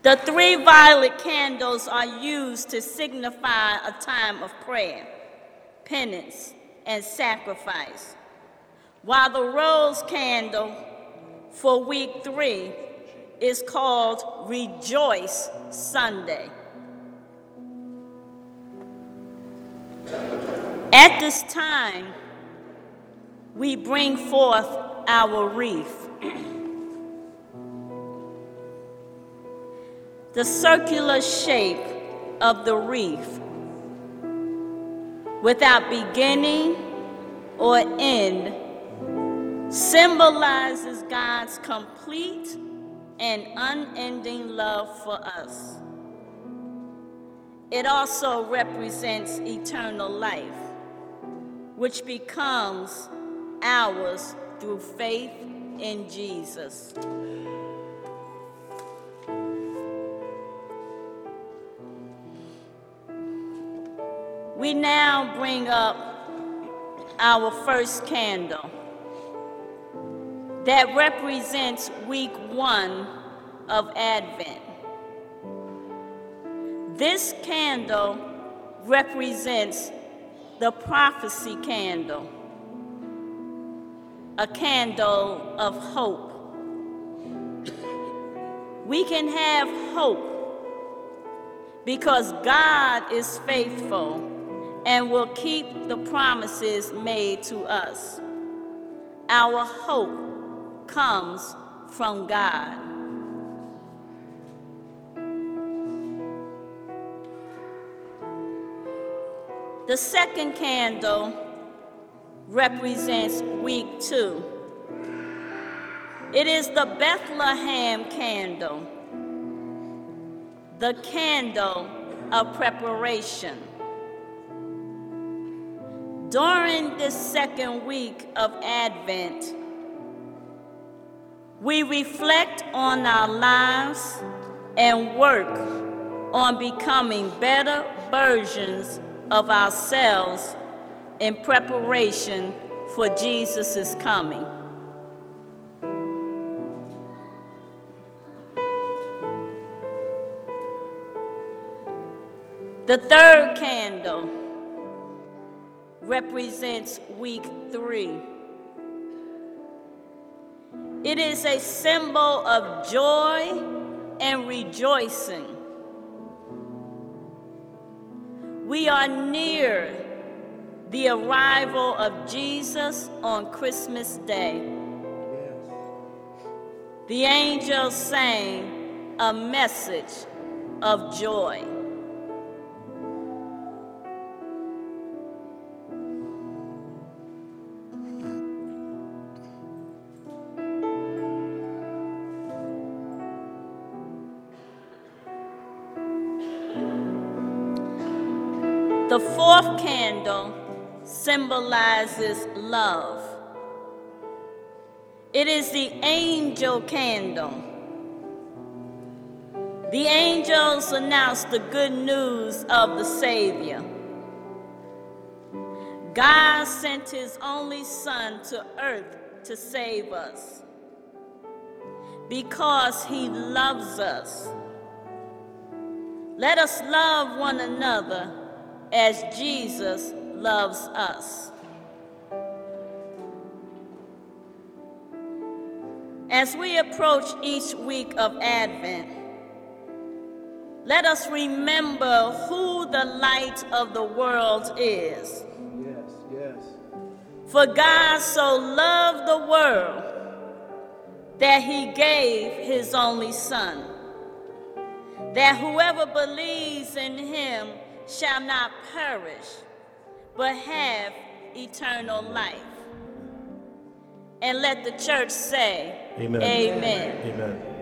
The 3 violet candles are used to signify a time of prayer, penance, and sacrifice, while the rose candle for week 3 is called Rejoice Sunday. At this time, we bring forth our wreath. The circular shape of the wreath, without beginning or end, symbolizes God's complete and unending love for us. It also represents eternal life, which becomes ours through faith in Jesus. We now bring up our first candle that represents week 1 of Advent. This candle represents the prophecy candle, a candle of hope. We can have hope because God is faithful and will keep the promises made to us. Our hope comes from God. The second candle represents week 2. It is the Bethlehem candle, the candle of preparation. During this second week of Advent, we reflect on our lives and work on becoming better versions of ourselves in preparation for Jesus' coming. The third candle represents week 3. It is a symbol of joy and rejoicing. We are near the arrival of Jesus on Christmas Day. The angels sang a message of joy. The fourth candle symbolizes love. It is the angel candle. The angels announce the good news of the Savior. God sent his only Son to earth to save us because he loves us. Let us love one another as Jesus loves us. As we approach each week of Advent, let us remember who the light of the world is. Yes, yes. For God so loved the world that he gave his only Son, that whoever believes in him shall not perish, but have eternal life. And let the church say, Amen. Amen. Amen.